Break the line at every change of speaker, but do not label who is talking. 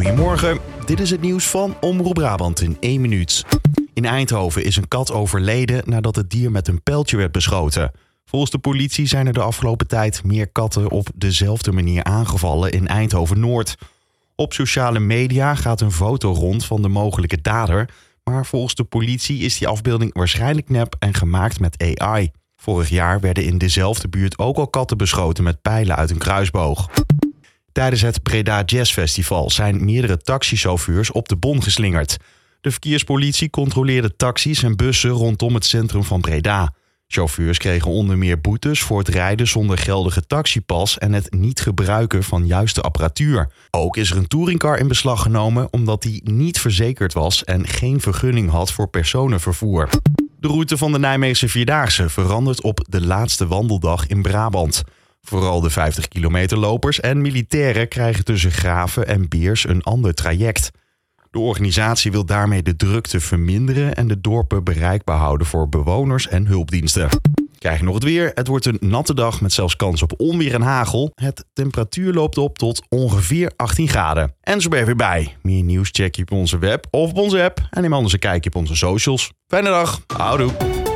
Goedemorgen, dit is het nieuws van Omroep Brabant in 1 minuut. In Eindhoven is een kat overleden nadat het dier met een pijltje werd beschoten. Volgens de politie zijn er de afgelopen tijd meer katten op dezelfde manier aangevallen in Eindhoven-Noord. Op sociale media gaat een foto rond van de mogelijke dader, maar volgens de politie is die afbeelding waarschijnlijk nep en gemaakt met AI. Vorig jaar werden in dezelfde buurt ook al katten beschoten met pijlen uit een kruisboog. Tijdens het Breda Jazz Festival zijn meerdere taxichauffeurs op de bon geslingerd. De verkeerspolitie controleerde taxis en bussen rondom het centrum van Breda. Chauffeurs kregen onder meer boetes voor het rijden zonder geldige taxipas en het niet gebruiken van juiste apparatuur. Ook is er een touringcar in beslag genomen omdat die niet verzekerd was en geen vergunning had voor personenvervoer. De route van de Nijmeegse Vierdaagse verandert op de laatste wandeldag in Brabant. Vooral de 50 kilometer lopers en militairen krijgen tussen Graven en Beers een ander traject. De organisatie wil daarmee de drukte verminderen en de dorpen bereikbaar houden voor bewoners en hulpdiensten. Krijg je nog het weer? Het wordt een natte dag met zelfs kans op onweer en hagel. Het temperatuur loopt op tot ongeveer 18 graden. En zo ben je weer bij. Meer nieuws check je op onze web of op onze app. En neem anders een kijkje op onze socials. Fijne dag. Houdoe.